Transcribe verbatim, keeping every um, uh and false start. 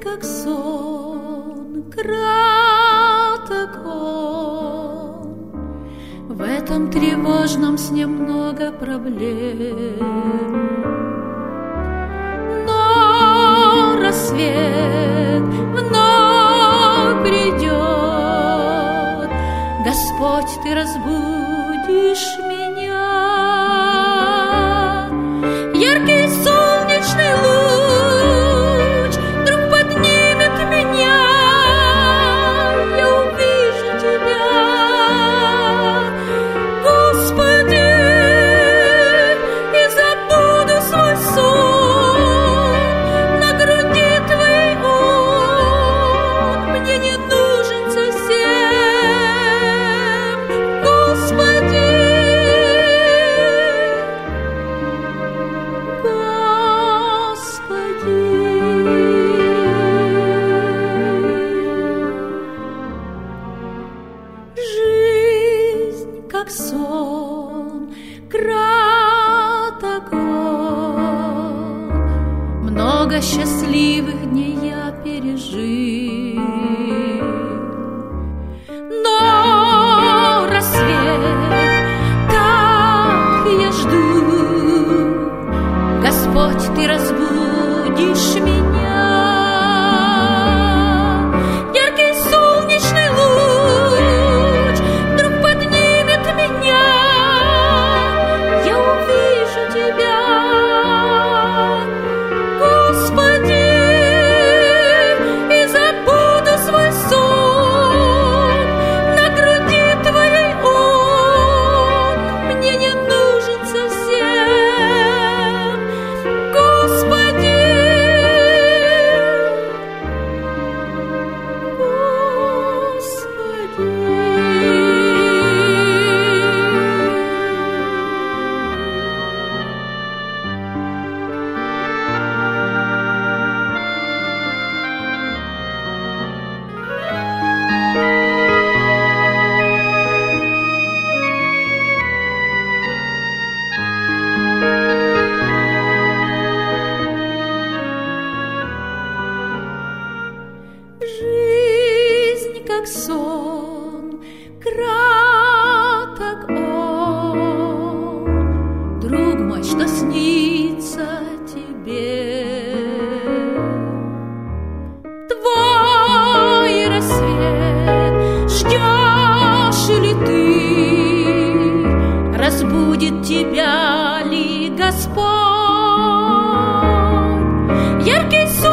как сон, краток он. В этом тревожном сне много проблем. Но рассвет вновь придет. Господь, Ты разбудишь меня. Яркий солнечный луч вдруг поднимет меня. Я увижу Тебя, Господи, и забуду свой сон. На груди Твоей Он мне не нужен совсем, Господи. Жизнь, как сон, краток он. Много счастливых дней я пережил, но рассвет так я жду. Господь, Ты разбудишь меня. Яркий солнечный луч вдруг поднимет меня. Я увижу Тебя, Господи, и забуду свой сон. На груди Твоей Он мне не нужен совсем, Господи. Жизнь, как сон, краток он. Друг мой, что снится тебе? Твой рассвет ждешь ли ты? Разбудит тебя ли Господь? Яркий сон